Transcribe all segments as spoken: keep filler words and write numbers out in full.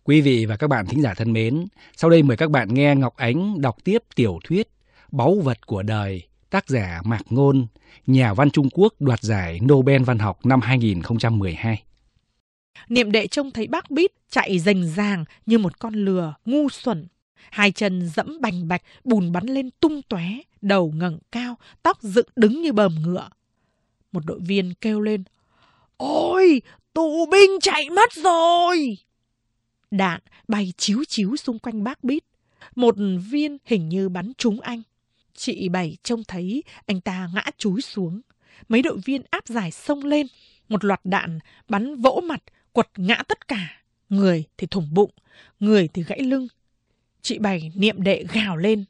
Quý vị và các bạn thính giả thân mến, sau đây mời các bạn nghe Ngọc Ánh đọc tiếp tiểu thuyết Báu vật của đời, tác giả Mạc Ngôn, nhà văn Trung Quốc đoạt giải Nobel văn học năm hai không một hai. Niệm Đệ trông thấy bác Bít chạy rành ràng như một con lừa ngu xuẩn. Hai chân dẫm bành bạch, bùn bắn lên tung tóe, đầu ngẩng cao, tóc dựng đứng như bờm ngựa. Một đội viên kêu lên: "Ôi, tù binh chạy mất rồi!" Đạn bay chíu chíu xung quanh bác Bít. Một viên hình như bắn trúng anh. Chị Bảy trông thấy anh ta ngã chúi xuống. Mấy đội viên áp giải xông lên. Một loạt đạn bắn vỗ mặt, quật ngã tất cả. Người thì thủng bụng, người thì gãy lưng. Chị Bảy Niệm Đệ gào lên: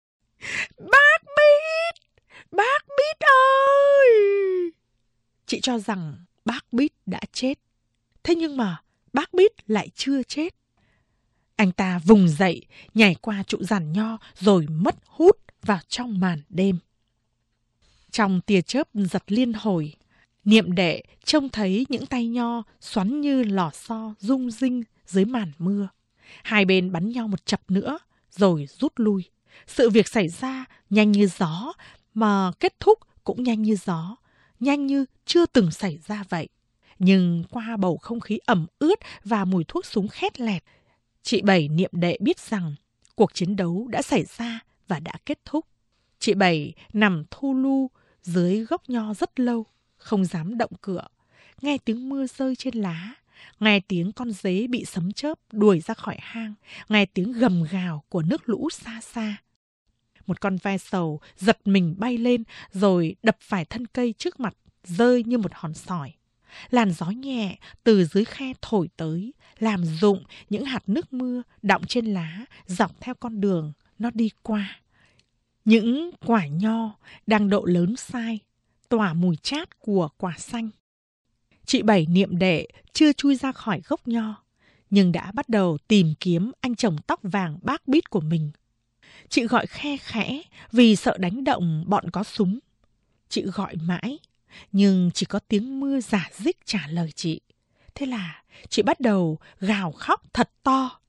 "Bác Bít! Bác Bít ơi!" Chị cho rằng bác Bít đã chết. Thế nhưng mà bác Bít lại chưa chết. Anh ta vùng dậy, nhảy qua trụ giàn nho rồi mất hút vào trong màn đêm. Trong tia chớp giật liên hồi, Niệm Đệ trông thấy những tay nho xoắn như lò xo rung rinh dưới màn mưa. Hai bên bắn nhau một chập nữa rồi rút lui. Sự việc xảy ra nhanh như gió mà kết thúc cũng nhanh như gió, nhanh như chưa từng xảy ra vậy. Nhưng qua bầu không khí ẩm ướt và mùi thuốc súng khét lẹt, chị Bảy Niệm Đệ biết rằng cuộc chiến đấu đã xảy ra và đã kết thúc. Chị Bảy nằm thu lu dưới gốc nho rất lâu, không dám động cựa. Nghe tiếng mưa rơi trên lá, nghe tiếng con dế bị sấm chớp đuổi ra khỏi hang, nghe tiếng gầm gào của nước lũ xa xa. Một con ve sầu giật mình bay lên rồi đập phải thân cây trước mặt, rơi như một hòn sỏi. Làn gió nhẹ từ dưới khe thổi tới, làm rụng những hạt nước mưa đọng trên lá dọc theo con đường nó đi qua. Những quả nho đang độ lớn sai, tỏa mùi chát của quả xanh. Chị Bảy Niệm Đệ chưa chui ra khỏi gốc nho, nhưng đã bắt đầu tìm kiếm anh chồng tóc vàng bác Bít của mình. Chị gọi khe khẽ vì sợ đánh động bọn có súng. Chị gọi mãi, nhưng chỉ có tiếng mưa rả rích trả lời chị. Thế là chị bắt đầu gào khóc thật to.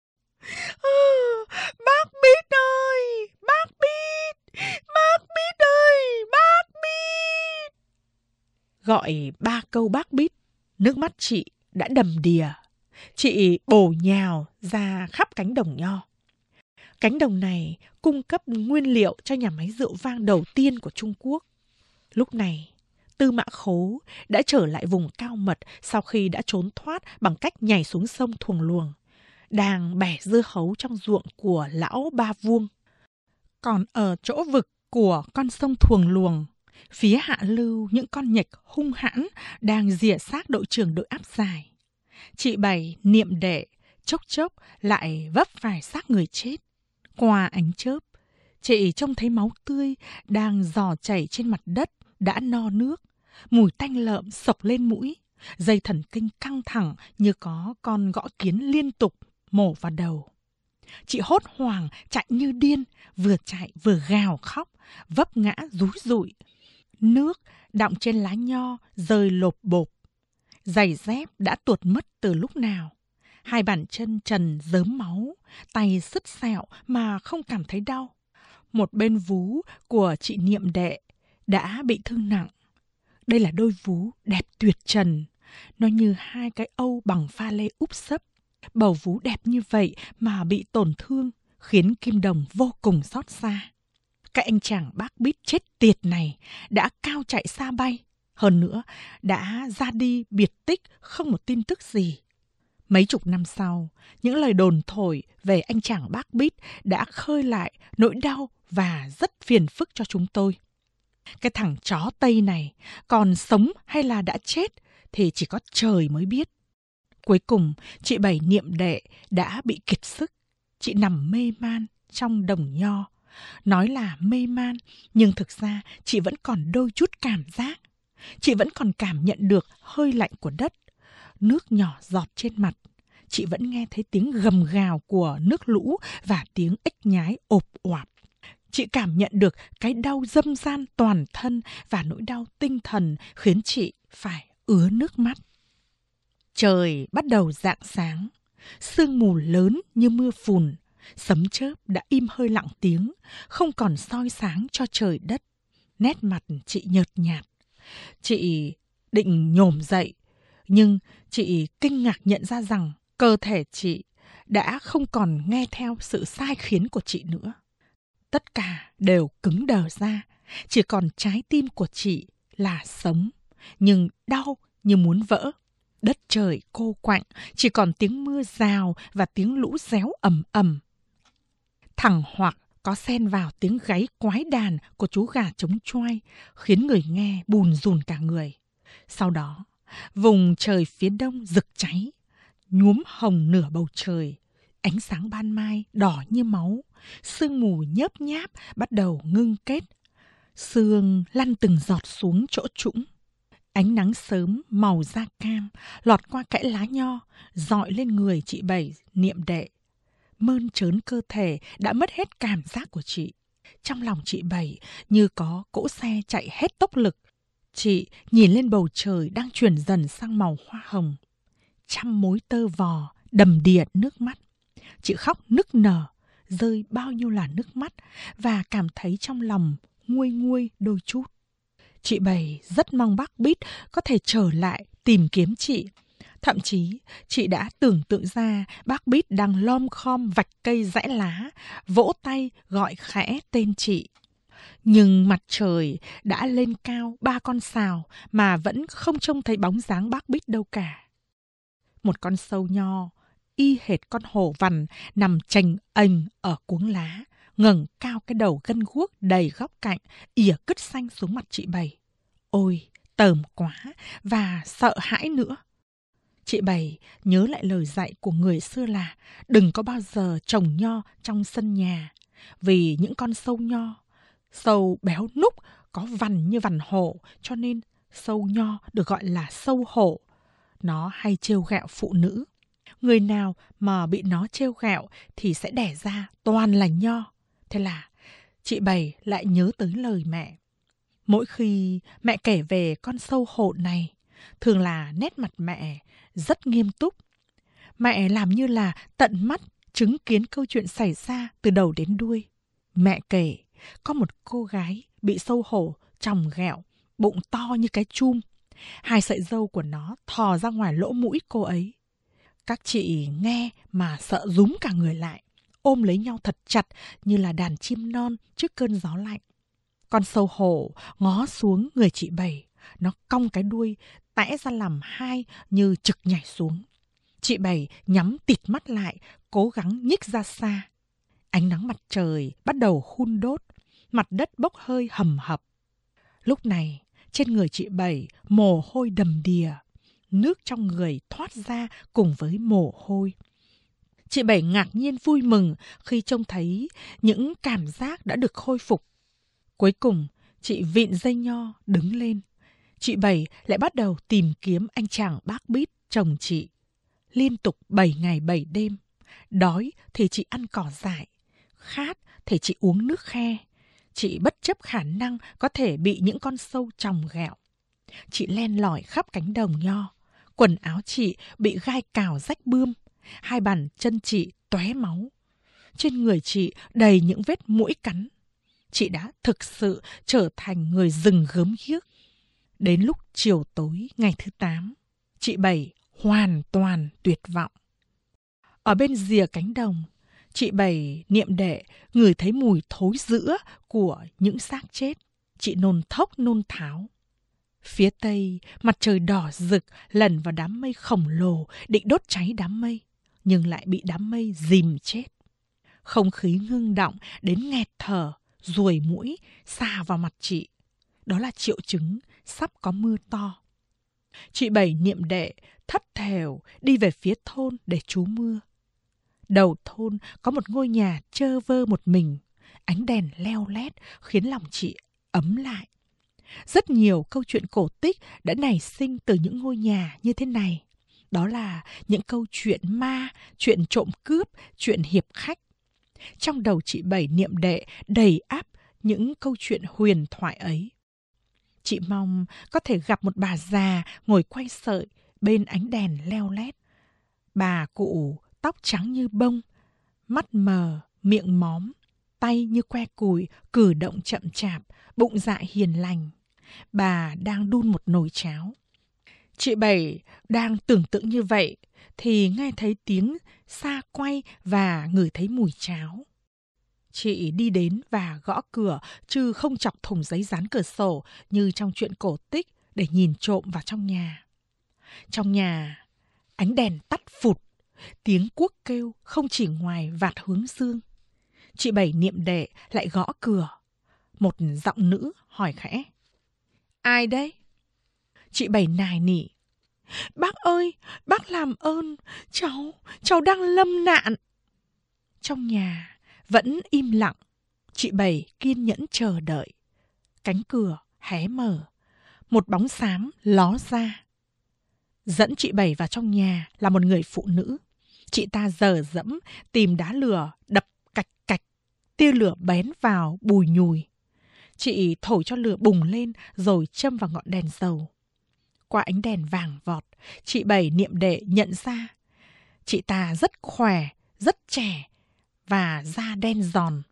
"Bác Bít ơi! Bác Bít! Bác Bít ơi! Bác Bít!" Gọi ba câu bác Bít, nước mắt chị đã đầm đìa. Chị bổ nhào ra khắp cánh đồng nho. Cánh đồng này cung cấp nguyên liệu cho nhà máy rượu vang đầu tiên của Trung Quốc. Lúc này, Tư Mã Khố đã trở lại vùng cao mật sau khi đã trốn thoát bằng cách nhảy xuống sông Thuồng Luồng, đang bẻ dưa hấu trong ruộng của lão Ba Vuông. Còn ở chỗ vực của con sông Thuồng Luồng, phía hạ lưu những con nhạch hung hãn đang rỉa xác đội trưởng đội áp giải. Chị Bảy Niệm Đệ chốc chốc lại vấp phải xác người chết. Qua ánh chớp, chị trông thấy máu tươi đang rò chảy trên mặt đất đã no nước. Mùi tanh lợm sộc lên mũi, dây thần kinh căng thẳng như có con gõ kiến liên tục mổ vào đầu. Chị hốt hoảng chạy như điên, vừa chạy vừa gào khóc, vấp ngã rúi rụi. Nước đọng trên lá nho rơi lộp bộp. Giày dép đã tuột mất từ lúc nào. Hai bàn chân trần rớm máu, tay sứt sẹo mà không cảm thấy đau. Một bên vú của chị Niệm Đệ đã bị thương nặng. Đây là đôi vú đẹp tuyệt trần. Nó như hai cái âu bằng pha lê úp sấp. Bầu vú đẹp như vậy mà bị tổn thương, khiến Kim Đồng vô cùng xót xa. Cái anh chàng bác Bít chết tiệt này đã cao chạy xa bay. Hơn nữa, đã ra đi biệt tích không một tin tức gì. Mấy chục năm sau, những lời đồn thổi về anh chàng bác Bít đã khơi lại nỗi đau và rất phiền phức cho chúng tôi. Cái thằng chó Tây này còn sống hay là đã chết thì chỉ có trời mới biết. Cuối cùng, chị Bảy Niệm Đệ đã bị kiệt sức. Chị nằm mê man trong đồng nho. Nói là mê man, nhưng thực ra chị vẫn còn đôi chút cảm giác. Chị vẫn còn cảm nhận được hơi lạnh của đất. Nước nhỏ giọt trên mặt. Chị vẫn nghe thấy tiếng gầm gào của nước lũ và tiếng ếch nhái ộp oạp. Chị cảm nhận được cái đau dâm gian toàn thân và nỗi đau tinh thần khiến chị phải ứa nước mắt. Trời bắt đầu rạng sáng. Sương mù lớn như mưa phùn, sấm chớp đã im hơi lặng tiếng, không còn soi sáng cho trời đất. Nét mặt chị nhợt nhạt. Chị định nhổm dậy, nhưng chị kinh ngạc nhận ra rằng cơ thể chị đã không còn nghe theo sự sai khiến của chị nữa. Tất cả đều cứng đờ ra, chỉ còn trái tim của chị là sống, nhưng đau như muốn vỡ. Đất trời cô quạnh, chỉ còn tiếng mưa rào và tiếng lũ réo ầm ầm. Thẳng hoặc có xen vào tiếng gáy quái đàn của chú gà trống choai, khiến người nghe bùn rùn cả người. Sau đó, vùng trời phía đông rực cháy, nhuốm hồng nửa bầu trời. Ánh sáng ban mai đỏ như máu, sương mù nhớp nháp bắt đầu ngưng kết. Sương lăn từng giọt xuống chỗ trũng. Ánh nắng sớm màu da cam lọt qua kẽ lá nho, dọi lên người chị Bảy Niệm Đệ. Mơn trớn cơ thể đã mất hết cảm giác của chị. Trong lòng chị Bảy như có cỗ xe chạy hết tốc lực. Chị nhìn lên bầu trời đang chuyển dần sang màu hoa hồng. Trăm mối tơ vò đầm đìa nước mắt. Chị khóc nức nở, rơi bao nhiêu là nước mắt và cảm thấy trong lòng nguôi nguôi đôi chút. Chị Bảy rất mong bác Bít có thể trở lại tìm kiếm chị. Thậm chí, chị đã tưởng tượng ra bác Bít đang lom khom vạch cây giãi lá, vỗ tay gọi khẽ tên chị. Nhưng mặt trời đã lên cao ba con sào mà vẫn không trông thấy bóng dáng bác Bít đâu cả. Một con sâu nho, y hệt con hổ vằn, nằm chềnh ềnh ở cuống lá, ngẩng cao cái đầu gân guốc đầy góc cạnh, ỉa cứt xanh xuống mặt chị Bảy. Ôi, tởm quá và sợ hãi nữa. Chị Bảy nhớ lại lời dạy của người xưa là đừng có bao giờ trồng nho trong sân nhà, vì những con sâu nho, sâu béo núc có vằn như vằn hổ, cho nên sâu nho được gọi là sâu hổ. Nó hay trêu ghẹo phụ nữ. Người nào mà bị nó trêu ghẹo thì sẽ đẻ ra toàn là nho. Thế là chị Bảy lại nhớ tới lời mẹ. Mỗi khi mẹ kể về con sâu hổ này, thường là nét mặt mẹ rất nghiêm túc. Mẹ làm như là tận mắt chứng kiến câu chuyện xảy ra từ đầu đến đuôi. Mẹ kể có một cô gái bị sâu hổ chòng ghẹo, bụng to như cái chum. Hai sợi râu của nó thò ra ngoài lỗ mũi cô ấy. Các chị nghe mà sợ rúm cả người lại, ôm lấy nhau thật chặt như là đàn chim non trước cơn gió lạnh. Con sâu hổ ngó xuống người chị Bảy, nó cong cái đuôi, tẽ ra làm hai như trực nhảy xuống. Chị Bảy nhắm tịt mắt lại, cố gắng nhích ra xa. Ánh nắng mặt trời bắt đầu hun đốt, mặt đất bốc hơi hầm hập. Lúc này, trên người chị Bảy mồ hôi đầm đìa, nước trong người thoát ra cùng với mồ hôi. Chị Bảy ngạc nhiên vui mừng khi trông thấy những cảm giác đã được khôi phục. Cuối cùng, chị vịn dây nho đứng lên. Chị Bảy lại bắt đầu tìm kiếm anh chàng bác Bít chồng chị. Liên tục bảy ngày bảy đêm, đói thì chị ăn cỏ dại, khát thì chị uống nước khe. Chị bất chấp khả năng có thể bị những con sâu chòng ghẹo. Chị len lỏi khắp cánh đồng nho. Quần áo chị bị gai cào rách bươm. Hai bàn chân chị tóe máu. Trên người chị đầy những vết muỗi cắn. Chị đã thực sự trở thành người rừng gớm ghiếc. Đến lúc chiều tối ngày thứ tám, chị Bảy hoàn toàn tuyệt vọng. Ở bên rìa cánh đồng, chị Bảy Niệm Đệ ngửi thấy mùi thối rữa của những xác chết. Chị nôn thốc nôn tháo. Phía tây, mặt trời đỏ rực lẩn vào đám mây khổng lồ định đốt cháy đám mây, nhưng lại bị đám mây dìm chết. Không khí ngưng động đến nghẹt thở, ruồi muỗi xà vào mặt chị. Đó là triệu chứng sắp có mưa to. Chị Bảy Niệm Đệ thất thểu đi về phía thôn để trú mưa. Đầu thôn có một ngôi nhà trơ vơ một mình. Ánh đèn leo lét khiến lòng chị ấm lại. Rất nhiều câu chuyện cổ tích đã nảy sinh từ những ngôi nhà như thế này. Đó là những câu chuyện ma, chuyện trộm cướp, chuyện hiệp khách. Trong đầu chị Bảy Niệm Đệ đầy ắp những câu chuyện huyền thoại ấy. Chị mong có thể gặp một bà già ngồi quay sợi bên ánh đèn leo lét. Bà cụ tóc trắng như bông, mắt mờ, miệng móm, tay như que cùi, cử động chậm chạp, bụng dạ hiền lành. Bà đang đun một nồi cháo. Chị Bảy đang tưởng tượng như vậy thì nghe thấy tiếng xa quay và ngửi thấy mùi cháo. Chị đi đến và gõ cửa, chứ không chọc thùng giấy dán cửa sổ như trong truyện cổ tích để nhìn trộm vào trong nhà. Trong nhà, ánh đèn tắt phụt, tiếng cuốc kêu không chỉ ngoài vạt hướng dương. Chị Bảy niệm đệ lại gõ cửa. Một giọng nữ hỏi khẽ: "Ai đấy?" Chị Bảy nài nỉ: "Bác ơi, bác làm ơn, cháu, cháu đang lâm nạn." Trong nhà vẫn im lặng. Chị Bảy kiên nhẫn chờ đợi. Cánh cửa hé mở, một bóng xám ló ra. Dẫn chị Bảy vào trong nhà là một người phụ nữ. Chị ta dờ dẫm tìm đá lửa đập cạch cạch, tia lửa bén vào bùi nhùi. Chị thổi cho lửa bùng lên rồi châm vào ngọn đèn dầu. Qua ánh đèn vàng vọt, chị Bảy niệm đệ nhận ra chị ta rất khỏe, rất trẻ và da đen giòn.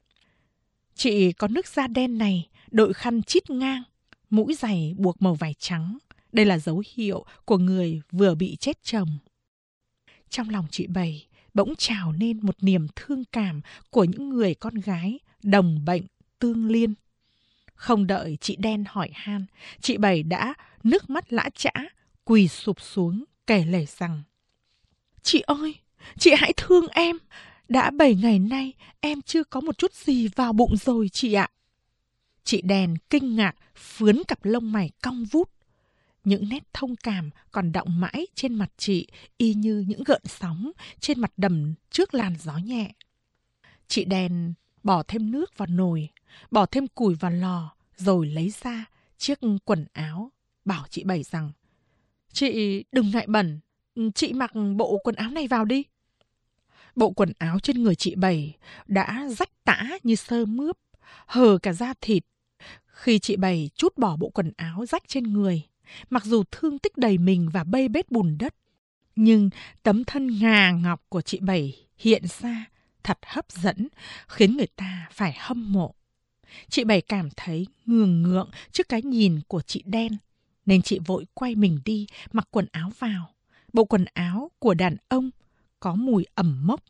Chị có nước da đen này, đội khăn chít ngang, mũi giày buộc màu vải trắng. Đây là dấu hiệu của người vừa bị chết chồng. Trong lòng chị Bảy bỗng trào lên một niềm thương cảm của những người con gái đồng bệnh tương liên. Không đợi chị đen hỏi han, chị Bảy đã nước mắt lã chã, quỳ sụp xuống kể lể rằng: "Chị ơi, chị hãy thương em. Đã bảy ngày nay em chưa có một chút gì vào bụng rồi chị ạ." Chị đen kinh ngạc phướn cặp lông mày cong vút. Những nét thông cảm còn đọng mãi trên mặt chị, y như những gợn sóng trên mặt đầm trước làn gió nhẹ. Chị đen bỏ thêm nước vào nồi, bỏ thêm củi vào lò, rồi lấy ra chiếc quần áo, bảo chị Bảy rằng: "Chị đừng ngại bẩn, chị mặc bộ quần áo này vào đi." Bộ quần áo trên người chị Bảy đã rách tã như sơ mướp, hở cả da thịt. Khi chị Bảy trút bỏ bộ quần áo rách trên người, mặc dù thương tích đầy mình và bê bết bùn đất, nhưng tấm thân ngà ngọc của chị Bảy hiện ra thật hấp dẫn, khiến người ta phải hâm mộ. Chị Bảy cảm thấy ngường ngượng trước cái nhìn của chị đen, nên chị vội quay mình đi mặc quần áo vào. Bộ quần áo của đàn ông có mùi ẩm mốc.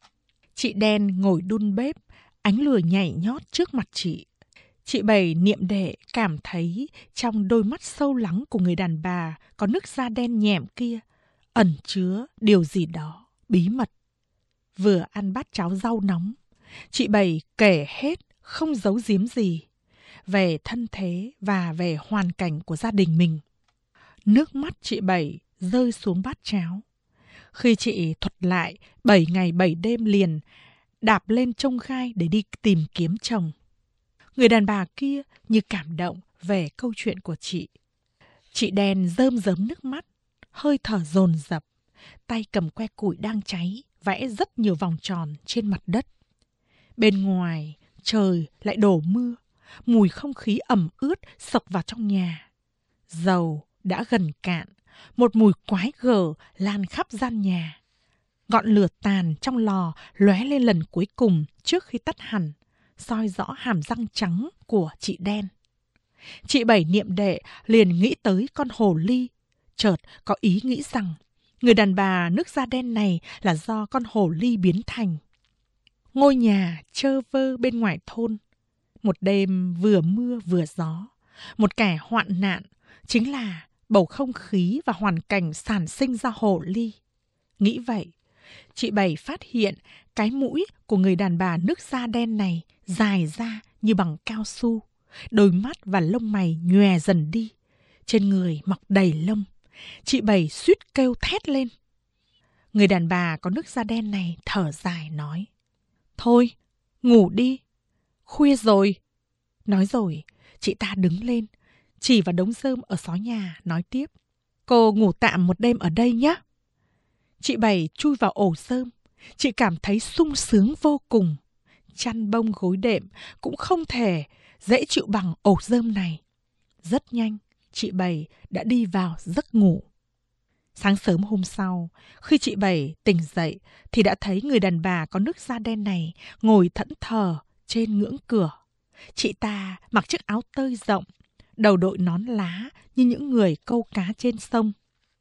Chị đen ngồi đun bếp, ánh lửa nhảy nhót trước mặt chị. Chị Bảy niệm đệ cảm thấy trong đôi mắt sâu lắng của người đàn bà có nước da đen nhẹm kia ẩn chứa điều gì đó bí mật. Vừa ăn bát cháo rau nóng, chị Bảy kể hết không giấu giếm gì về thân thế và về hoàn cảnh của gia đình mình. Nước mắt chị Bảy rơi xuống bát cháo khi chị thuật lại bảy ngày bảy đêm liền đạp lên trông gai để đi tìm kiếm chồng. Người đàn bà kia như cảm động về câu chuyện của chị. Chị đen rơm rớm nước mắt, hơi thở dồn dập, tay cầm que củi đang cháy, vẽ rất nhiều vòng tròn trên mặt đất. Bên ngoài, trời lại đổ mưa, mùi không khí ẩm ướt xộc vào trong nhà. Dầu đã gần cạn, một mùi quái gở lan khắp gian nhà. Ngọn lửa tàn trong lò lóe lên lần cuối cùng trước khi tắt hẳn, soi rõ hàm răng trắng của chị đen. Chị Bảy niệm đệ liền nghĩ tới con hồ ly, chợt có ý nghĩ rằng người đàn bà nước da đen này là do con hồ ly biến thành. Ngôi nhà trơ vơ bên ngoài thôn, một đêm vừa mưa vừa gió, một kẻ hoạn nạn, chính là bầu không khí và hoàn cảnh sản sinh ra hồ ly. Nghĩ vậy, chị Bảy phát hiện cái mũi của người đàn bà nước da đen này dài ra như bằng cao su, đôi mắt và lông mày nhòe dần đi, trên người mọc đầy lông. Chị Bảy suýt kêu thét lên. Người đàn bà có nước da đen này thở dài nói: "Thôi, ngủ đi, khuya rồi." Nói rồi, chị ta đứng lên, chỉ vào đống rơm ở xó nhà, nói tiếp: "Cô ngủ tạm một đêm ở đây nhé." Chị Bảy chui vào ổ rơm, chị cảm thấy sung sướng vô cùng. Chăn bông gối đệm cũng không thể dễ chịu bằng ổ rơm này. Rất nhanh, chị Bảy đã đi vào giấc ngủ. Sáng sớm hôm sau, khi chị Bảy tỉnh dậy thì đã thấy người đàn bà có nước da đen này ngồi thẫn thờ trên ngưỡng cửa. Chị ta mặc chiếc áo tơi rộng, đầu đội nón lá như những người câu cá trên sông.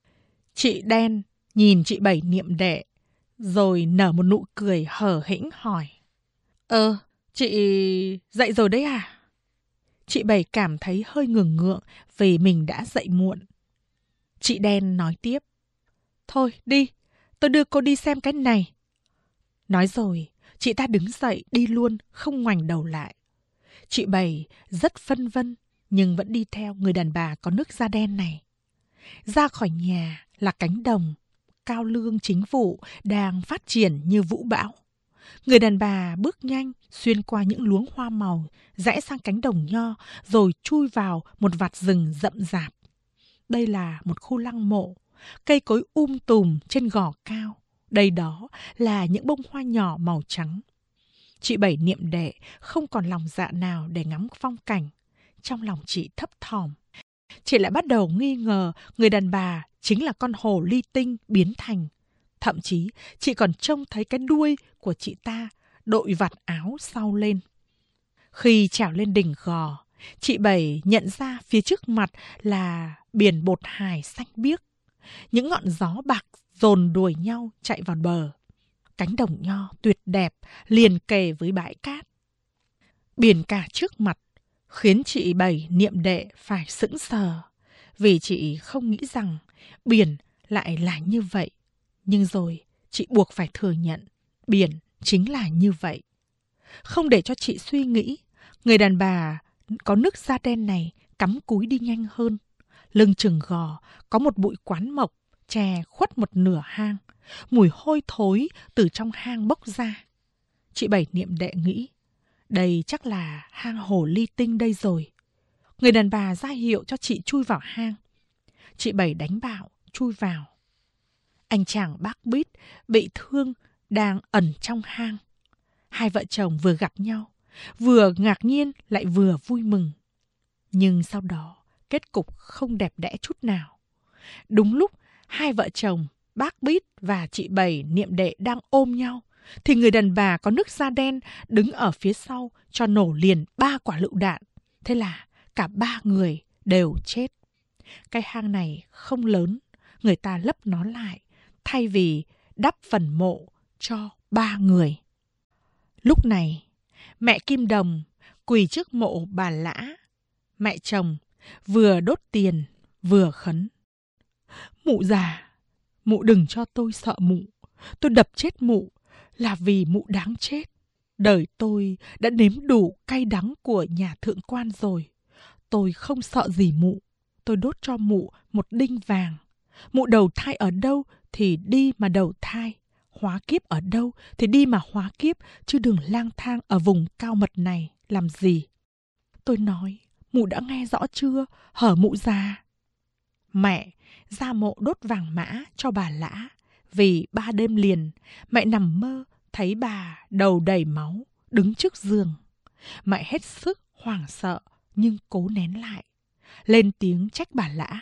Chị đen nhìn chị Bảy niệm đệ, rồi nở một nụ cười hờ hĩnh hỏi: Ờ, chị dậy rồi đấy à? Chị Bảy cảm thấy hơi ngượng ngượng vì mình đã dậy muộn. Chị đen nói tiếp: Thôi đi, tôi đưa cô đi xem cái này. Nói rồi, chị ta đứng dậy đi luôn, không ngoảnh đầu lại. Chị Bảy rất phân vân, nhưng vẫn đi theo người đàn bà có nước da đen này. Ra khỏi nhà là cánh đồng, cao lương chính vụ đang phát triển như vũ bão. Người đàn bà bước nhanh xuyên qua những luống hoa màu, rẽ sang cánh đồng nho, rồi chui vào một vạt rừng rậm rạp. Đây là một khu lăng mộ, cây cối um tùm trên gò cao. Đây đó là những bông hoa nhỏ màu trắng. Chị Bảy niệm đệ không còn lòng dạ nào để ngắm phong cảnh. Trong lòng chị thấp thỏm. Chị lại bắt đầu nghi ngờ người đàn bà chính là con hồ ly tinh biến thành. Thậm chí chị còn trông thấy cái đuôi của chị ta đội vạt áo sau lên. Khi trèo lên đỉnh gò, chị Bảy nhận ra phía trước mặt là biển bột hải xanh biếc. Những ngọn gió bạc dồn đuổi nhau chạy vào bờ. Cánh đồng nho tuyệt đẹp liền kề với bãi cát. Biển cả trước mặt khiến chị Bảy niệm đệ phải sững sờ, vì chị không nghĩ rằng biển lại là như vậy. Nhưng rồi chị buộc phải thừa nhận biển chính là như vậy. Không để cho chị suy nghĩ, người đàn bà có nước da đen này cắm cúi đi nhanh hơn. Lưng chừng gò có một bụi quán mộc che khuất một nửa hang. Mùi hôi thối từ trong hang bốc ra. Chị Bảy niệm đệ nghĩ, đây chắc là hang hồ ly tinh đây rồi. Người đàn bà ra hiệu cho chị chui vào hang. Chị Bảy đánh bạo chui vào. Anh chàng bác Bít bị thương đang ẩn trong hang. Hai vợ chồng vừa gặp nhau, vừa ngạc nhiên lại vừa vui mừng. Nhưng sau đó kết cục không đẹp đẽ chút nào. Đúng lúc hai vợ chồng bác Bít và chị Bảy niệm đệ đang ôm nhau, thì người đàn bà có nước da đen đứng ở phía sau cho nổ liền ba quả lựu đạn. Thế là cả ba người đều chết. Cái hang này không lớn, người ta lấp nó lại, thay vì đắp phần mộ cho ba người. Lúc này, mẹ Kim Đồng quỳ trước mộ bà Lã, mẹ chồng, vừa đốt tiền vừa khấn: Mụ già, mụ đừng cho tôi sợ mụ. Tôi đập chết mụ là vì mụ đáng chết. Đời tôi đã nếm đủ cay đắng của nhà thượng quan rồi. Tôi không sợ gì mụ. Tôi đốt cho mụ một đinh vàng. Mụ đầu thai ở đâu thì đi mà đầu thai. Hóa kiếp ở đâu thì đi mà hóa kiếp, chứ đừng lang thang ở vùng cao mật này làm gì. Tôi nói, mụ đã nghe rõ chưa, hở mụ già? Mẹ ra mộ đốt vàng mã cho bà Lã, vì ba đêm liền mẹ nằm mơ thấy bà đầu đầy máu đứng trước giường. Mẹ hết sức hoảng sợ nhưng cố nén lại, lên tiếng trách bà Lã: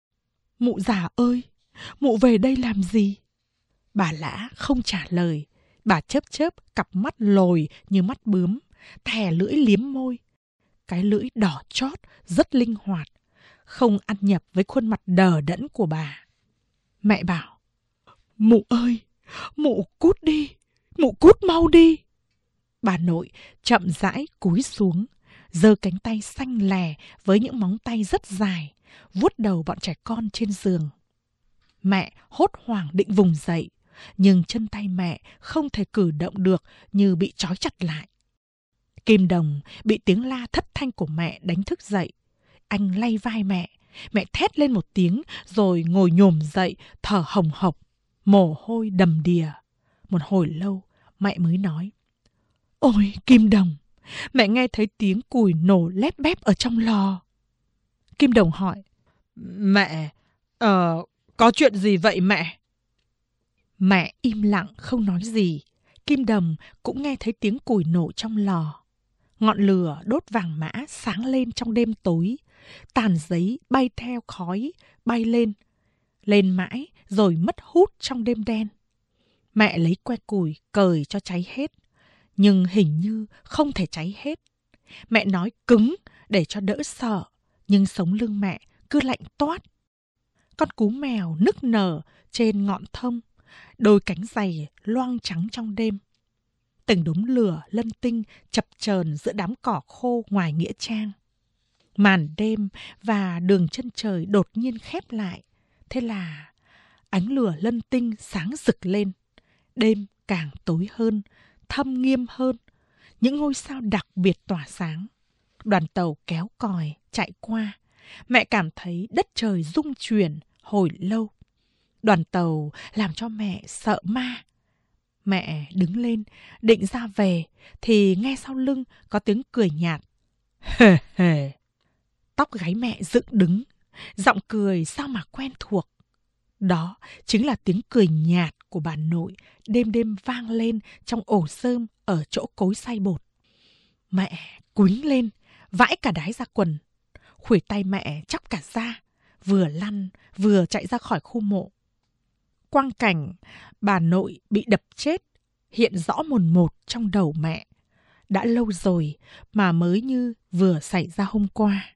Mụ già ơi, mụ về đây làm gì? Bà Lã không trả lời. Bà chớp chớp cặp mắt lồi như mắt bướm, thè lưỡi liếm môi. Cái lưỡi đỏ chót rất linh hoạt, không ăn nhập với khuôn mặt đờ đẫn của bà. Mẹ bảo: Mụ ơi, mụ cút đi, mụ cút mau đi. Bà nội chậm rãi cúi xuống, giơ cánh tay xanh lè với những móng tay rất dài, vuốt đầu bọn trẻ con trên giường. Mẹ hốt hoảng định vùng dậy, nhưng chân tay mẹ không thể cử động được như bị trói chặt lại. Kim Đồng bị tiếng la thất thanh của mẹ đánh thức dậy. Anh lay vai mẹ, mẹ thét lên một tiếng rồi ngồi nhổm dậy, thở hồng hộc, mồ hôi đầm đìa. Một hồi lâu mẹ mới nói: Ôi Kim Đồng, mẹ nghe thấy tiếng củi nổ lép bép ở trong lò. Kim Đồng hỏi: Mẹ, ờ, có chuyện gì vậy mẹ? Mẹ im lặng không nói gì. Kim Đồng cũng nghe thấy tiếng củi nổ trong lò. Ngọn lửa đốt vàng mã sáng lên trong đêm tối. Tàn giấy bay theo khói, bay lên. lên mãi rồi mất hút trong đêm đen. Mẹ lấy que củi cời cho cháy hết, nhưng hình như không thể cháy hết. Mẹ nói cứng để cho đỡ sợ, nhưng sống lưng mẹ cứ lạnh toát. Con cú mèo nức nở trên ngọn thông, đôi cánh dày loang trắng trong đêm. Từng đốm lửa lân tinh chập chờn giữa đám cỏ khô ngoài nghĩa trang. Màn đêm và đường chân trời đột nhiên khép lại. Thế là ánh lửa lân tinh sáng rực lên. Đêm càng tối hơn, thâm nghiêm hơn. Những ngôi sao đặc biệt tỏa sáng. Đoàn tàu kéo còi chạy qua. Mẹ cảm thấy đất trời rung chuyển hồi lâu. Đoàn tàu làm cho mẹ sợ ma. Mẹ đứng lên, định ra về, thì nghe sau lưng có tiếng cười nhạt. Hề hề. Tóc gáy mẹ dựng đứng, giọng cười sao mà quen thuộc. Đó chính là tiếng cười nhạt của bà nội đêm đêm vang lên trong ổ rơm ở chỗ cối xay bột. Mẹ quýnh lên, vãi cả đái ra quần. Khuỷu tay mẹ chóc cả da, vừa lăn vừa chạy ra khỏi khu mộ. Quang cảnh bà nội bị đập chết hiện rõ mồn một trong đầu mẹ. Đã lâu rồi mà mới như vừa xảy ra hôm qua.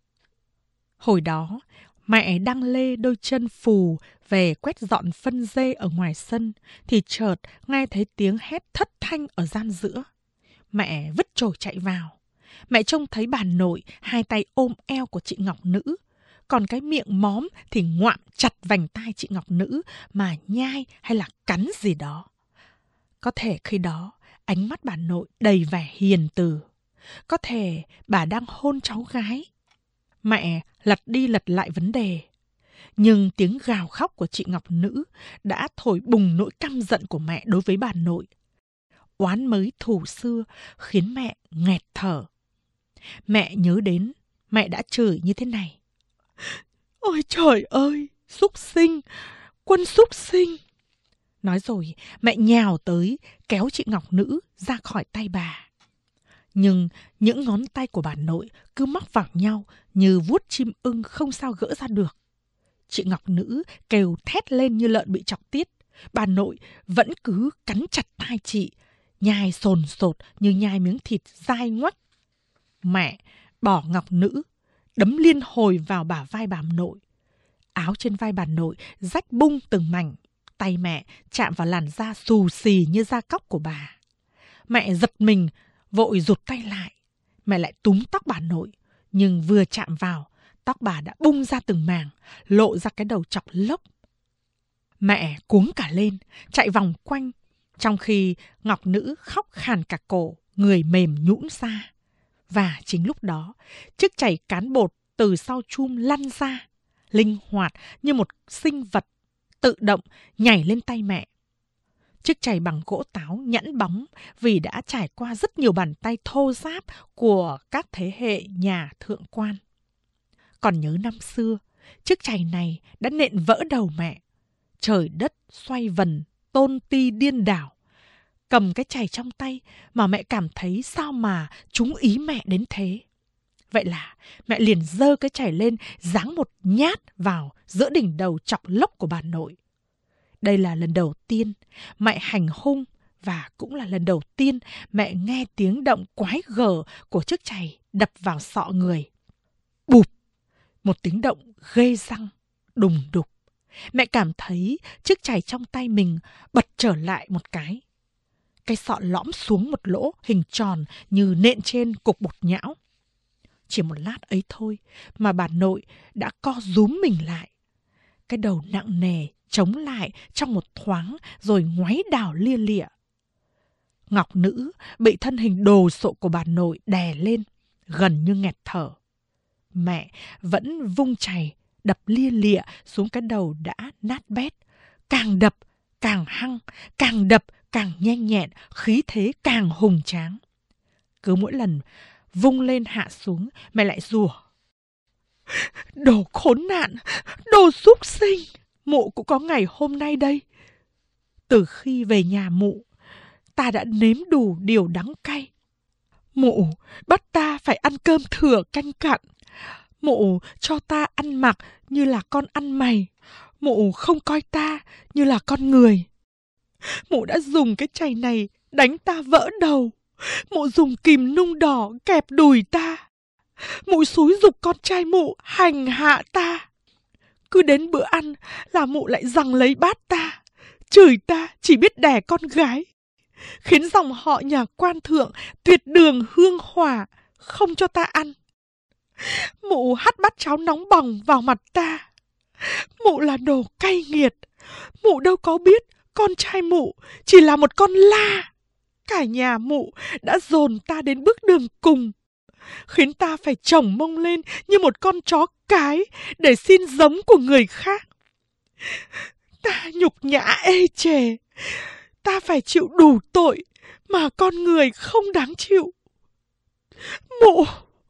Hồi đó, mẹ đang lê đôi chân phù về quét dọn phân dê ở ngoài sân, thì chợt nghe thấy tiếng hét thất thanh ở gian giữa. Mẹ vứt chổi chạy vào. Mẹ trông thấy bà nội hai tay ôm eo của chị Ngọc Nữ, còn cái miệng móm thì ngoạm chặt vành tai chị Ngọc Nữ mà nhai hay là cắn gì đó. Có thể khi đó ánh mắt bà nội đầy vẻ hiền từ. Có thể bà đang hôn cháu gái. Mẹ lật đi lật lại vấn đề. Nhưng tiếng gào khóc của chị Ngọc Nữ đã thổi bùng nỗi căm giận của mẹ đối với bà nội. Oán mới thù xưa khiến mẹ nghẹt thở. Mẹ nhớ đến mẹ đã chửi như thế này. Ôi trời ơi, súc sinh, quân súc sinh. Nói rồi mẹ nhào tới kéo chị Ngọc Nữ ra khỏi tay bà. Nhưng những ngón tay của bà nội cứ mắc vào nhau như vuốt chim ưng không sao gỡ ra được. Chị Ngọc Nữ kêu thét lên như lợn bị chọc tiết. Bà nội vẫn cứ cắn chặt tai chị, nhai sồn sột như nhai miếng thịt dai ngoách. Mẹ bỏ Ngọc Nữ, đấm liên hồi vào bả vai bà nội. Áo trên vai bà nội rách bung từng mảnh. Tay mẹ chạm vào làn da xù xì như da cóc của bà. Mẹ giật mình, vội rụt tay lại. Mẹ lại túm tóc bà nội, nhưng vừa chạm vào, tóc bà đã bung ra từng mảng, lộ ra cái đầu chọc lốc. Mẹ cuống cả lên, chạy vòng quanh, trong khi Ngọc Nữ khóc khàn cả cổ, người mềm nhũn ra. Và chính lúc đó, chiếc chày cán bột từ sau chum lăn ra, linh hoạt như một sinh vật tự động nhảy lên tay mẹ. Chiếc chày bằng gỗ táo nhẵn bóng vì đã trải qua rất nhiều bàn tay thô ráp của các thế hệ nhà thượng quan. Còn nhớ năm xưa, chiếc chày này đã nện vỡ đầu mẹ. Trời đất xoay vần, tôn ti điên đảo. Cầm cái chày trong tay mà mẹ cảm thấy sao mà trúng ý mẹ đến thế. Vậy là mẹ liền giơ cái chày lên, giáng một nhát vào giữa đỉnh đầu chọc lốc của bà nội. Đây là lần đầu tiên mẹ hành hung và cũng là lần đầu tiên mẹ nghe tiếng động quái gở của chiếc chày đập vào sọ người. Bụp! Một tiếng động ghê răng, đùng đục. Mẹ cảm thấy chiếc chày trong tay mình bật trở lại một cái. Cái sọ lõm xuống một lỗ hình tròn như nện trên cục bột nhão. Chỉ một lát ấy thôi mà bà nội đã co rúm mình lại. Cái đầu nặng nề chống lại trong một thoáng rồi ngoáy đảo lia lịa. Ngọc Nữ bị thân hình đồ sộ của bà nội đè lên, gần như nghẹt thở. Mẹ vẫn vung chày đập lia lịa xuống cái đầu đã nát bét. Càng đập càng hăng, càng đập càng nhanh nhẹn, khí thế càng hùng tráng. Cứ mỗi lần vung lên hạ xuống, mẹ lại rủa. Đồ khốn nạn, đồ súc sinh, mụ cũng có ngày hôm nay đây. Từ khi về nhà mụ, ta đã nếm đủ điều đắng cay. Mụ bắt ta phải ăn cơm thừa canh cặn. Mụ cho ta ăn mặc như là con ăn mày. Mụ không coi ta như là con người. Mụ đã dùng cái chày này đánh ta vỡ đầu. Mụ dùng kìm nung đỏ kẹp đùi ta. Mụ xúi giục con trai mụ hành hạ ta. Cứ đến bữa ăn là mụ lại giằng lấy bát ta, chửi ta chỉ biết đẻ con gái, khiến dòng họ nhà quan thượng tuyệt đường hương hỏa, không cho ta ăn. Mụ hắt bát cháo nóng bỏng vào mặt ta. Mụ là đồ cay nghiệt. Mụ đâu có biết con trai mụ chỉ là một con la. Cả nhà mụ đã dồn ta đến bước đường cùng, khiến ta phải chổng mông lên như một con chó cái để xin giống của người khác. Ta nhục nhã ê chề. Ta phải chịu đủ tội mà con người không đáng chịu. Mụ,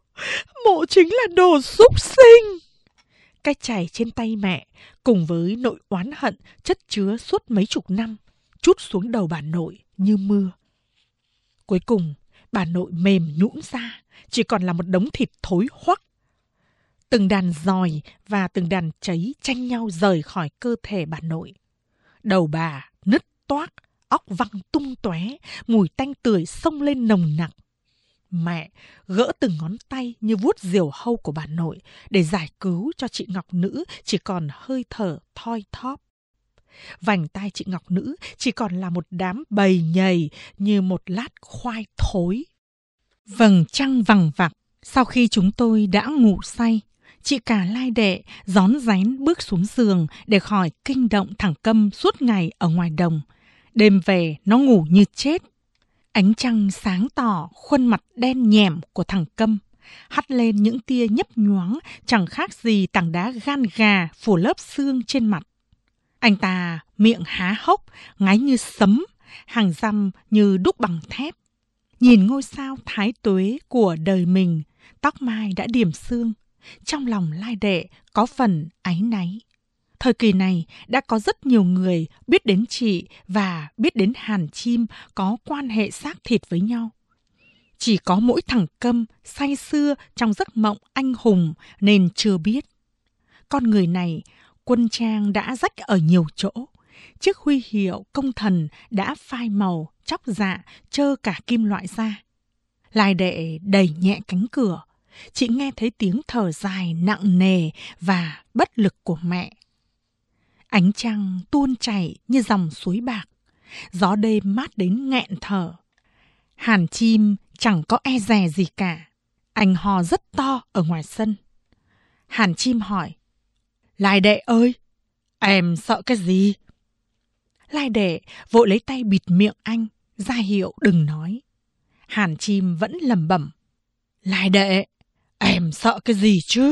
mụ chính là đồ súc sinh. Cái chày trên tay mẹ cùng với nỗi oán hận chất chứa suốt mấy chục năm trút xuống đầu bà nội như mưa. Cuối cùng, bà nội mềm nhũn ra, chỉ còn là một đống thịt thối hoắc. Từng đàn giòi và từng đàn cháy tranh nhau rời khỏi cơ thể bà nội. Đầu bà nứt toác, óc văng tung tóe, mùi tanh tưởi xông lên nồng nặc. Mẹ gỡ từng ngón tay như vuốt diều hâu của bà nội để giải cứu cho chị Ngọc Nữ chỉ còn hơi thở thoi thóp. Vành tai chị Ngọc Nữ chỉ còn là một đám bầy nhầy như một lát khoai thối. Vầng trăng vằng vặc, sau khi chúng tôi đã ngủ say, chị cả Lai Đệ rón rén bước xuống giường để khỏi kinh động thằng Câm suốt ngày ở ngoài đồng. Đêm về nó ngủ như chết. Ánh trăng sáng tỏ khuôn mặt đen nhẻm của thằng Câm, hắt lên những tia nhấp nhoáng chẳng khác gì tảng đá gan gà phủ lớp xương trên mặt. Anh ta miệng há hốc, ngáy như sấm, hàm răng như đúc bằng thép. Nhìn ngôi sao thái tuế của đời mình, tóc mai đã điểm xương. Trong lòng Lai Đệ có phần áy náy. Thời kỳ này đã có rất nhiều người biết đến chị và biết đến Hàn Chim có quan hệ xác thịt với nhau. Chỉ có mỗi thằng Câm say sưa trong giấc mộng anh hùng nên chưa biết. Con người này, quân trang đã rách ở nhiều chỗ. Chiếc huy hiệu công thần đã phai màu, chóc dạ, trơ cả kim loại ra. Lai Đệ đẩy nhẹ cánh cửa. Chị nghe thấy tiếng thở dài nặng nề và bất lực của mẹ. Ánh trăng tuôn chảy như dòng suối bạc. Gió đêm mát đến nghẹn thở. Hàn Chim chẳng có e dè gì cả. Anh hò rất to ở ngoài sân. Hàn Chim hỏi: Lai Đệ ơi, em sợ cái gì? Lai Đệ vội lấy tay bịt miệng anh, ra hiệu đừng nói. Hàn Chim vẫn lẩm bẩm: Lai Đệ, em sợ cái gì chứ?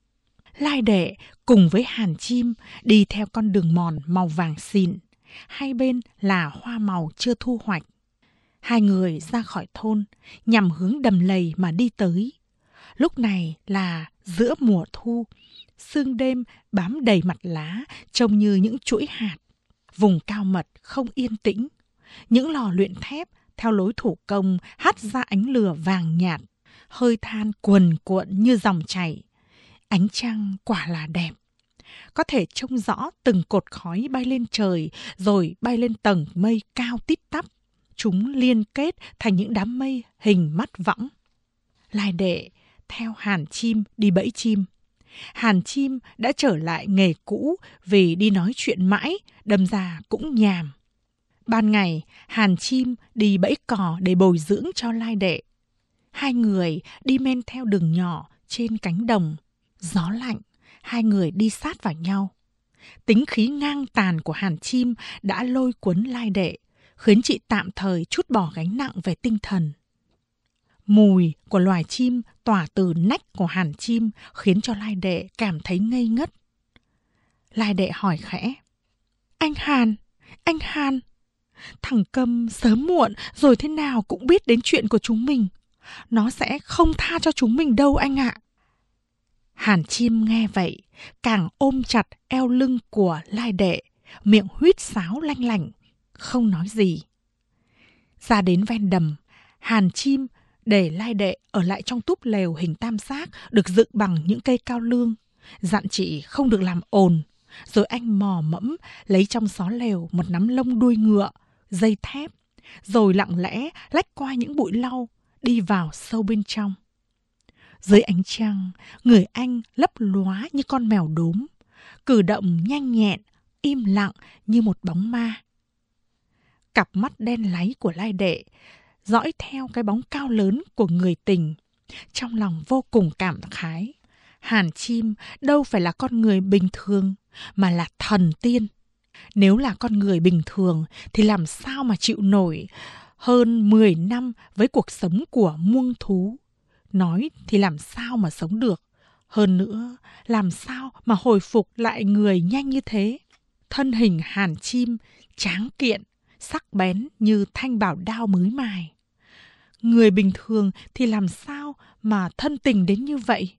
Lai Đệ cùng với Hàn Chim đi theo con đường mòn màu vàng xịn. Hai bên là hoa màu chưa thu hoạch. Hai người ra khỏi thôn nhằm hướng đầm lầy mà đi tới. Lúc này là giữa mùa thu. Sương đêm bám đầy mặt lá trông như những chuỗi hạt. Vùng cao mật không yên tĩnh. Những lò luyện thép theo lối thủ công hắt ra ánh lửa vàng nhạt. Hơi than cuồn cuộn như dòng chảy. Ánh trăng quả là đẹp. Có thể trông rõ từng cột khói bay lên trời rồi bay lên tầng mây cao tít tắp. Chúng liên kết thành những đám mây hình mắt võng. Lai Đệ theo Hàn Chim đi bẫy chim. Hàn Chim đã trở lại nghề cũ vì đi nói chuyện mãi, đâm ra cũng nhàm. Ban ngày, Hàn Chim đi bẫy cò để bồi dưỡng cho Lai Đệ. Hai người đi men theo đường nhỏ trên cánh đồng. Gió lạnh, hai người đi sát vào nhau. Tính khí ngang tàn của Hàn Chim đã lôi cuốn Lai Đệ, khiến chị tạm thời trút bỏ gánh nặng về tinh thần. Mùi của loài chim tỏa từ nách của Hàn Chim khiến cho Lai Đệ cảm thấy ngây ngất. Lai Đệ hỏi khẽ: Anh Hàn, anh Hàn, thằng Câm sớm muộn rồi thế nào cũng biết đến chuyện của chúng mình. Nó sẽ không tha cho chúng mình đâu anh ạ. Hàn Chim nghe vậy, càng ôm chặt eo lưng của Lai Đệ, miệng huýt sáo lanh lảnh, không nói gì. Ra đến ven đầm, Hàn Chim để Lai Đệ ở lại trong túp lều hình tam giác được dựng bằng những cây cao lương, dặn chị không được làm ồn, Rồi anh mò mẫm lấy trong xó lều một nắm lông đuôi ngựa, dây thép, rồi lặng lẽ lách qua những bụi lau, đi vào sâu bên trong. Dưới ánh trăng, người anh lấp lóa như con mèo đốm, cử động nhanh nhẹn, im lặng như một bóng ma. Cặp mắt đen láy của Lai Đệ dõi theo cái bóng cao lớn của người tình, trong lòng vô cùng cảm khái. Hàn Chim đâu phải là con người bình thường, mà là thần tiên. Nếu là con người bình thường thì làm sao mà chịu nổi hơn mười năm với cuộc sống của muông thú. Nói thì làm sao mà sống được. Hơn nữa, làm sao mà hồi phục lại người nhanh như thế. Thân hình Hàn Chim tráng kiện, sắc bén như thanh bảo đao mới mài. Người bình thường thì làm sao mà thân tình đến như vậy.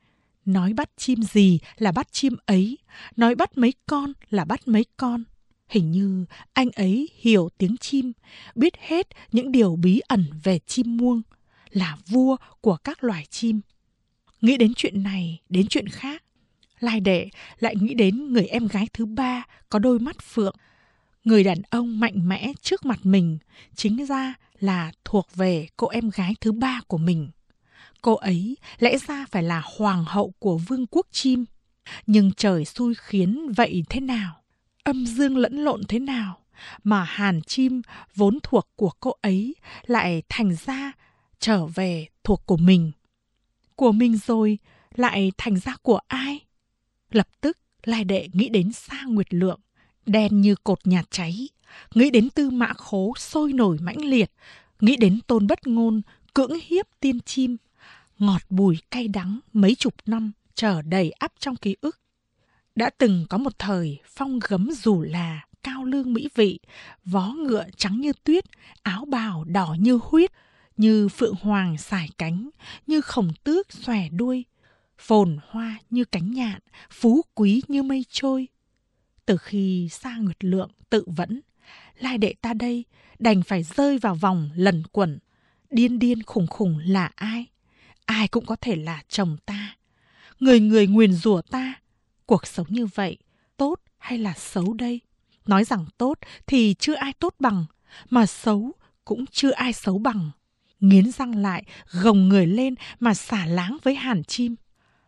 Nói bắt chim gì là bắt chim ấy, nói bắt mấy con là bắt mấy con. Hình như anh ấy hiểu tiếng chim, biết hết những điều bí ẩn về chim muông, là vua của các loài chim. Nghĩ đến chuyện này, đến chuyện khác, Lai Đệ lại nghĩ đến người em gái thứ ba có đôi mắt phượng. Người đàn ông mạnh mẽ trước mặt mình chính ra là thuộc về cô em gái thứ ba của mình. Cô ấy lẽ ra phải là hoàng hậu của vương quốc chim. Nhưng trời xui khiến vậy thế nào, âm dương lẫn lộn thế nào, mà Hàn Chim vốn thuộc của cô ấy lại thành ra trở về thuộc của mình. Của mình rồi lại thành ra của ai? Lập tức Lai Đệ nghĩ đến Sa Nguyệt Lượng, đen như cột nhạt cháy, nghĩ đến Tư Mã Khố sôi nổi mãnh liệt, nghĩ đến Tôn Bất Ngôn cưỡng hiếp tiên chim, ngọt bùi cay đắng mấy chục năm trở đầy ắp trong ký ức. Đã từng có một thời phong gấm rủ là, cao lương mỹ vị, vó ngựa trắng như tuyết, áo bào đỏ như huyết, như phượng hoàng sải cánh, như khổng tước xòe đuôi, phồn hoa như cánh nhạn, phú quý như mây trôi. Từ khi Sa Nguyệt Lượng tự vẫn, Lai Đệ ta đây đành phải rơi vào vòng lẩn quẩn. Điên điên khủng khủng là ai? Ai cũng có thể là chồng ta. Người người nguyền rủa ta. Cuộc sống như vậy, tốt hay là xấu đây? Nói rằng tốt thì chưa ai tốt bằng, mà xấu cũng chưa ai xấu bằng. Nghiến răng lại, gồng người lên mà xả láng với Hàn Chim.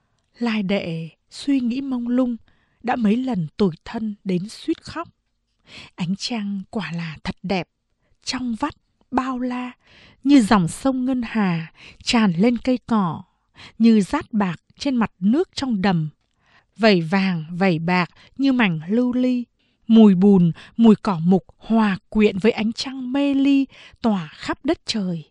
Lai Đệ suy nghĩ mông lung, đã mấy lần tủi thân đến suýt khóc. Ánh trăng quả là thật đẹp, trong vắt, bao la, như dòng sông ngân hà tràn lên cây cỏ, như dát bạc trên mặt nước trong đầm, vẩy vàng vẩy bạc như mảnh lưu ly, mùi bùn, mùi cỏ mục hòa quyện với ánh trăng mê ly tỏa khắp đất trời.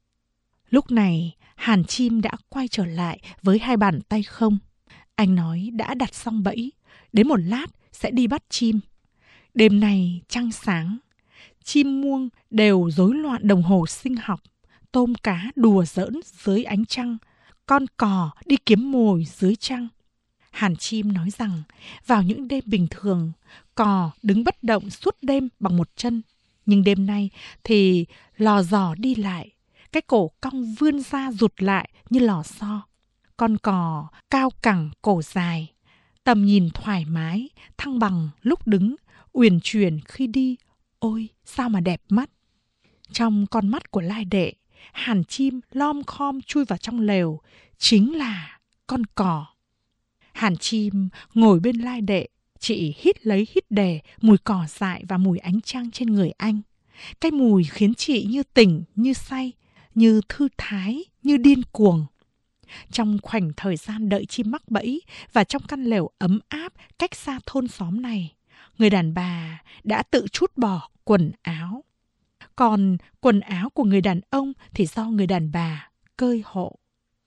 Lúc này Hàn Chim đã quay trở lại với hai bàn tay không. Anh nói đã đặt xong bẫy, đến một lát sẽ đi bắt chim. Đêm nay trăng sáng, chim muông đều rối loạn đồng hồ sinh học, tôm cá đùa giỡn dưới ánh trăng, con cò đi kiếm mồi dưới trăng. Hàn Chim nói rằng vào những đêm bình thường, cò đứng bất động suốt đêm bằng một chân, nhưng đêm nay thì lò dò đi lại, cái cổ cong vươn ra rụt lại như lò xo. Con cò cao cẳng cổ dài, tầm nhìn thoải mái, thăng bằng lúc đứng, uyển chuyển khi đi, ôi sao mà đẹp mắt. Trong con mắt của Lai Đệ, Hàn Chim lom khom chui vào trong lều, chính là con cò. Hàn Chim ngồi bên Lai Đệ, chị hít lấy hít đè mùi cỏ dại và mùi ánh trăng trên người anh. Cái mùi khiến chị như tỉnh, như say, như thư thái, như điên cuồng. Trong khoảnh thời gian đợi chim mắc bẫy và trong căn lều ấm áp cách xa thôn xóm này, người đàn bà đã tự trút bỏ quần áo. Còn quần áo của người đàn ông thì do người đàn bà cơi hộ.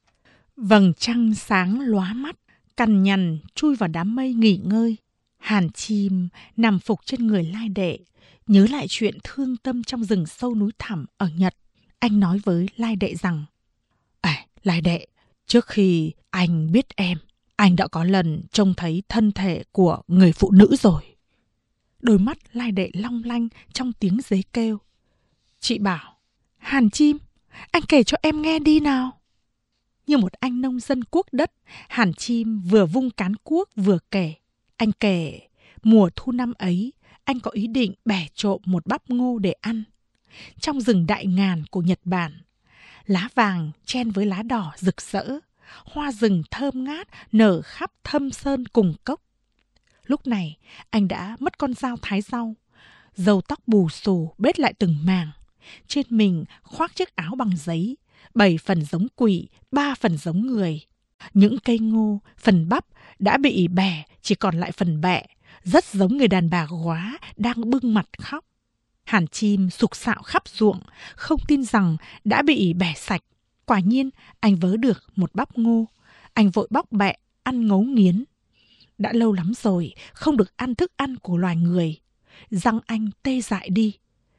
Vầng trăng sáng lóa mắt, cằn nhằn chui vào đám mây nghỉ ngơi. Hàn Chim nằm phục trên người Lai Đệ, nhớ lại chuyện thương tâm trong rừng sâu núi thẳm ở Nhật. Anh nói với Lai Đệ rằng: À, Lai Đệ, trước khi anh biết em, anh đã có lần trông thấy thân thể của người phụ nữ rồi. Đôi mắt Lai Đệ long lanh trong tiếng dế kêu. Chị bảo: Hàn Chim, anh kể cho em nghe đi nào. Như một anh nông dân cuốc đất, Hàn Chim vừa vung cán cuốc vừa kể. Anh kể mùa thu năm ấy, anh có ý định bẻ trộm một bắp ngô để ăn. Trong rừng đại ngàn của Nhật Bản, lá vàng chen với lá đỏ rực rỡ, hoa rừng thơm ngát nở khắp thâm sơn cùng cốc. Lúc này, anh đã mất con dao thái rau, râu tóc bù xù bết lại từng màng. Trên mình khoác chiếc áo bằng giấy, bảy phần giống quỷ, ba phần giống người. Những cây ngô, phần bắp đã bị bẻ, chỉ còn lại phần bẹ, rất giống người đàn bà góa đang bưng mặt khóc. Hàn Chim sục sạo khắp ruộng, không tin rằng đã bị bẻ sạch. Quả nhiên, anh vớ được một bắp ngô. Anh vội bóc bẹ, ăn ngấu nghiến. Đã lâu lắm rồi, không được ăn thức ăn của loài người. Răng anh tê dại đi.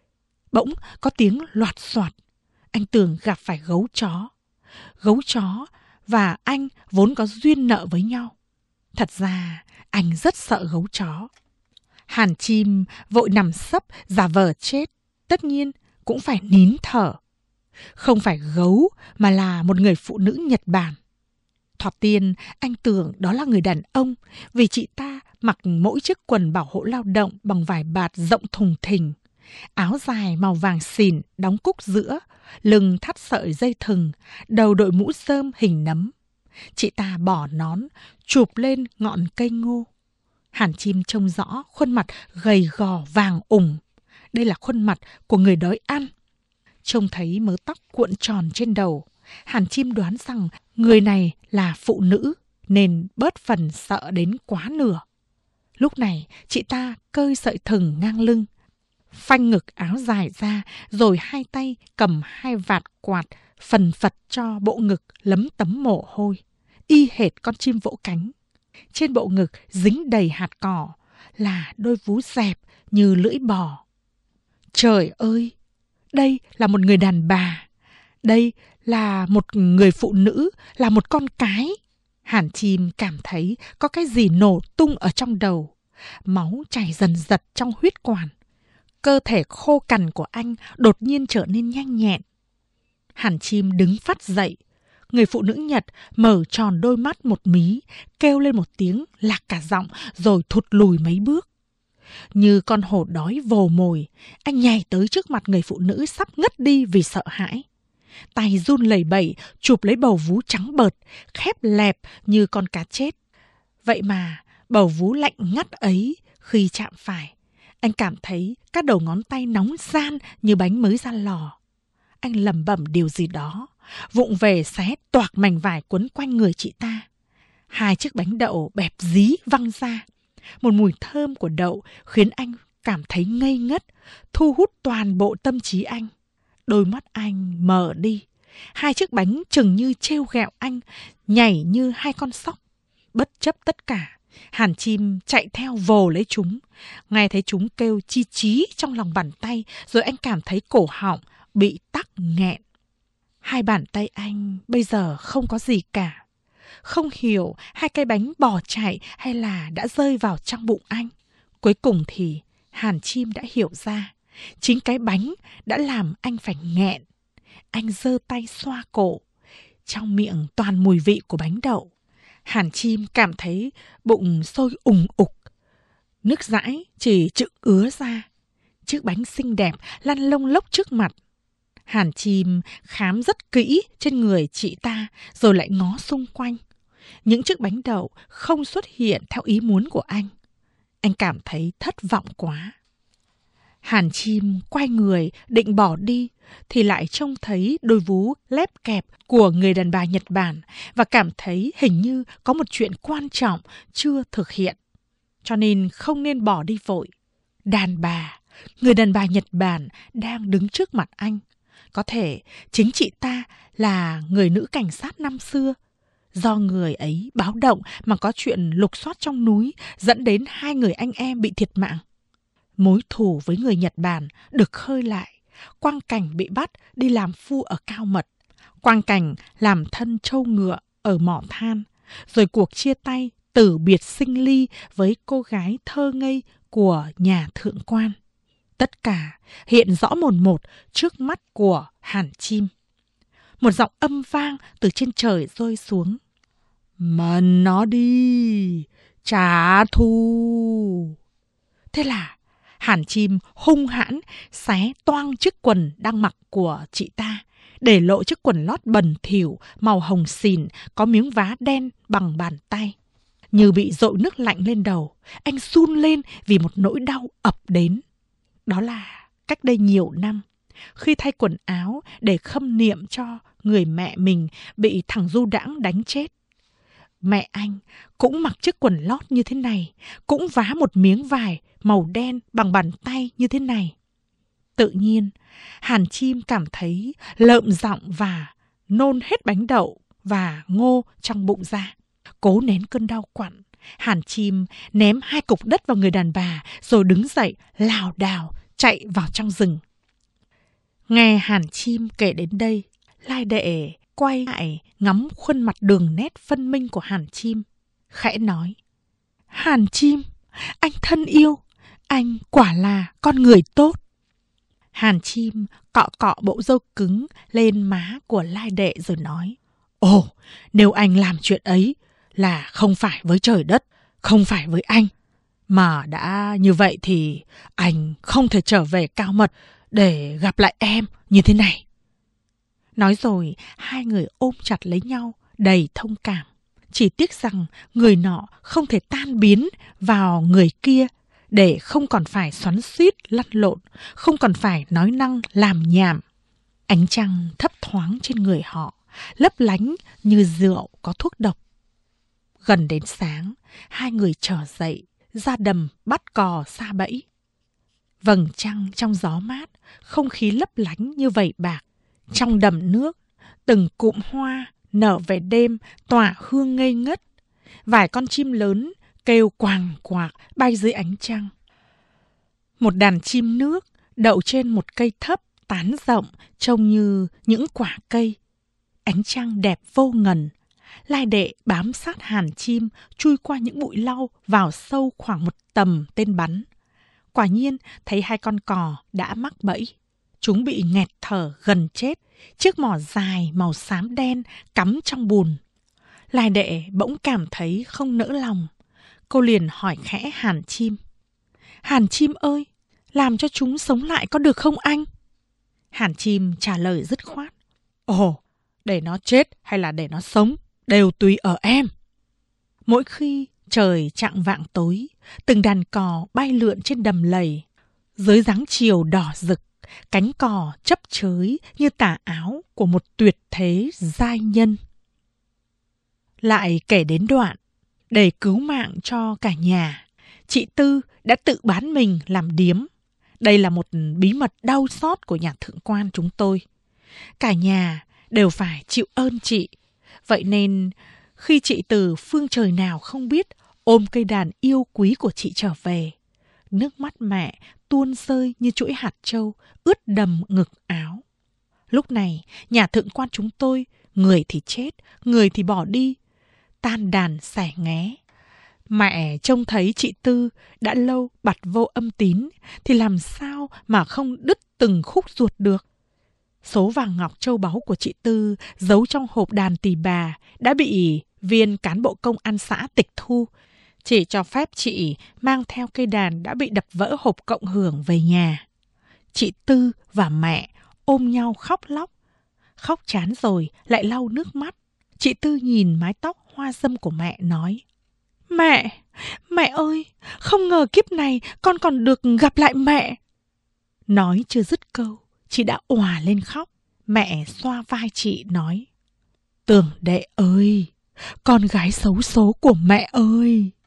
Bỗng có tiếng loạt xoạt. Anh tưởng gặp phải gấu chó. Gấu chó và anh vốn có duyên nợ với nhau. Thật ra, anh rất sợ gấu chó. Hàn Chim vội nằm sấp giả vờ chết. Tất nhiên cũng phải nín thở. Không phải gấu mà là một người phụ nữ Nhật Bản. Thoạt tiên anh tưởng đó là người đàn ông vì chị ta mặc mỗi chiếc quần bảo hộ lao động bằng vải bạt rộng thùng thình, áo dài màu vàng xỉn đóng cúc giữa, lưng thắt sợi dây thừng, đầu đội mũ rơm hình nấm. Chị ta bỏ nón, chụp lên ngọn cây ngô. Hàn Chim trông rõ khuôn mặt gầy gò vàng ủng. Đây là khuôn mặt của người đói ăn. Trông thấy mớ tóc cuộn tròn trên đầu, Hàn Chim đoán rằng người này là phụ nữ nên bớt phần sợ đến quá nửa. Lúc này chị ta cơi sợi thừng ngang lưng, phanh ngực áo dài ra rồi hai tay cầm hai vạt quạt phần phật cho bộ ngực lấm tấm mồ hôi, y hệt con chim vỗ cánh. Trên bộ ngực dính đầy hạt cỏ là đôi vú dẹp như lưỡi bò. Trời ơi! Đây là một người đàn bà. Đây là một người phụ nữ, là một con cái. Hàn Chim cảm thấy có cái gì nổ tung ở trong đầu. Máu chảy dần dật trong huyết quản. Cơ thể khô cằn của anh đột nhiên trở nên nhanh nhẹn. Hàn Chim đứng phát dậy. Người phụ nữ Nhật mở tròn đôi mắt một mí, kêu lên một tiếng lạc cả giọng rồi thụt lùi mấy bước. Như con hổ đói vồ mồi, anh nhảy tới trước mặt người phụ nữ sắp ngất đi vì sợ hãi. Tay run lẩy bẩy chụp lấy bầu vú trắng bợt, khép lẹp như con cá chết. Vậy mà bầu vú lạnh ngắt ấy khi chạm phải, anh cảm thấy các đầu ngón tay nóng ran như bánh mới ra lò. Anh lẩm bẩm điều gì đó, vụng về xé toạc mảnh vải quấn quanh người chị ta. Hai chiếc bánh đậu bẹp dí văng ra. Một mùi thơm của đậu khiến anh cảm thấy ngây ngất, thu hút toàn bộ tâm trí anh. Đôi mắt anh mở đi. Hai chiếc bánh chừng như trêu ghẹo anh, nhảy như hai con sóc. Bất chấp tất cả, Hàn Chim chạy theo vồ lấy chúng. Nghe thấy chúng kêu chi chí trong lòng bàn tay, rồi anh cảm thấy cổ họng bị tắc nghẹn. Hai bàn tay anh bây giờ không có gì cả. Không hiểu hai cái bánh bỏ chạy hay là đã rơi vào trong bụng anh. Cuối cùng thì Hàn Chim đã hiểu ra. Chính cái bánh đã làm anh phải nghẹn. Anh giơ tay xoa cổ. Trong miệng toàn mùi vị của bánh đậu. Hàn Chim cảm thấy bụng sôi ùng ục. Nước dãi chỉ chực ứa ra. Chiếc bánh xinh đẹp lăn lông lốc trước mặt. Hàn Chim khám rất kỹ trên người chị ta rồi lại ngó xung quanh. Những chiếc bánh đậu không xuất hiện theo ý muốn của anh. Anh cảm thấy thất vọng quá. Hàn Chim quay người định bỏ đi thì lại trông thấy đôi vú lép kẹp của người đàn bà Nhật Bản và cảm thấy hình như có một chuyện quan trọng chưa thực hiện. Cho nên không nên bỏ đi vội. Đàn bà, người đàn bà Nhật Bản đang đứng trước mặt anh. Có thể chính chị ta là người nữ cảnh sát năm xưa. Do người ấy báo động mà có chuyện lục soát trong núi dẫn đến hai người anh em bị thiệt mạng. Mối thù với người Nhật Bản được khơi lại. Quang Cảnh bị bắt đi làm phu ở Cao Mật. Quang Cảnh làm thân trâu ngựa ở mỏ than. Rồi cuộc chia tay tử biệt sinh ly với cô gái thơ ngây của nhà thượng quan. Tất cả hiện rõ mồn một trước mắt của Hàn Chim. Một giọng âm vang từ trên trời rơi xuống. Mần nó đi, trả thù. Thế là Hàn Chim hung hãn xé toang chiếc quần đang mặc của chị ta, để lộ chiếc quần lót bẩn thỉu màu hồng xìn có miếng vá đen bằng bàn tay. Như bị dội nước lạnh lên đầu, anh run lên vì một nỗi đau ập đến. Đó là cách đây nhiều năm, khi thay quần áo để khâm niệm cho người mẹ mình bị thằng du đãng đánh chết. Mẹ anh cũng mặc chiếc quần lót như thế này, cũng vá một miếng vải màu đen bằng bàn tay như thế này. Tự nhiên, Hàn Chim cảm thấy lợm giọng và nôn hết bánh đậu và ngô trong bụng ra. Cố nén cơn đau quặn, Hàn Chim ném hai cục đất vào người đàn bà rồi đứng dậy lảo đảo chạy vào trong rừng. Nghe Hàn Chim kể đến đây, Lai Đệ quay lại ngắm khuôn mặt đường nét phân minh của Hàn Chim, khẽ nói: Hàn Chim, anh thân yêu, anh quả là con người tốt. Hàn Chim cọ cọ bộ râu cứng lên má của Lai Đệ rồi nói: Ồ, nếu anh làm chuyện ấy là không phải với trời đất, không phải với anh. Mà đã như vậy thì anh không thể trở về Cao Mật để gặp lại em như thế này. Nói rồi hai người ôm chặt lấy nhau đầy thông cảm. Chỉ tiếc rằng người nọ không thể tan biến vào người kia để không còn phải xoắn xuýt lăn lộn, không còn phải nói năng làm nhảm. Ánh trăng thấp thoáng trên người họ, lấp lánh như rượu có thuốc độc. Gần đến sáng, hai người trở dậy, ra đầm bắt cò sa bẫy. Vầng trăng trong gió mát, không khí lấp lánh như vẩy bạc. Trong đầm nước, từng cụm hoa nở về đêm tỏa hương ngây ngất. Vài con chim lớn kêu quàng quạc bay dưới ánh trăng. Một đàn chim nước đậu trên một cây thấp tán rộng trông như những quả cây. Ánh trăng đẹp vô ngần. Lai Đệ bám sát Hàn Chim chui qua những bụi lau vào sâu khoảng một tầm tên bắn. Quả nhiên thấy hai con cò đã mắc bẫy. Chúng bị nghẹt thở gần chết, chiếc mỏ dài màu xám đen cắm trong bùn. Lai Đệ bỗng cảm thấy không nỡ lòng. Cô liền hỏi khẽ Hàn Chim: Hàn Chim ơi, làm cho chúng sống lại có được không anh? Hàn Chim trả lời dứt khoát: Ồ, để nó chết hay là để nó sống đều tùy ở em. Mỗi khi trời chạng vạng tối, từng đàn cò bay lượn trên đầm lầy. Dưới dáng chiều đỏ rực, cánh cò chấp chới như tà áo của một tuyệt thế giai nhân. Lại kể đến đoạn, để cứu mạng cho cả nhà, chị Tư đã tự bán mình làm điếm. Đây là một bí mật đau xót của nhà thượng quan chúng tôi. Cả nhà đều phải chịu ơn chị. Vậy nên khi chị từ phương trời nào không biết ôm cây đàn yêu quý của chị trở về, nước mắt mẹ tuôn rơi như chuỗi hạt trâu ướt đầm ngực áo. Lúc này nhà thượng quan chúng tôi, người thì chết, người thì bỏ đi, tan đàn xẻ nghé. Mẹ trông thấy chị Tư đã lâu bặt vô âm tín thì làm sao mà không đứt từng khúc ruột được. Số vàng ngọc châu báu của chị Tư giấu trong hộp đàn tỳ bà đã bị viên cán bộ công an xã tịch thu, chỉ cho phép chị mang theo cây đàn đã bị đập vỡ hộp cộng hưởng về nhà. Chị Tư và mẹ ôm nhau khóc lóc. Khóc chán rồi lại lau nước mắt. Chị Tư nhìn mái tóc hoa râm của mẹ nói: Mẹ, mẹ ơi, không ngờ kiếp này con còn được gặp lại mẹ. Nói chưa dứt câu, chị đã òa lên khóc. Mẹ xoa vai chị nói: Tường đệ ơi, con gái xấu số của mẹ ơi.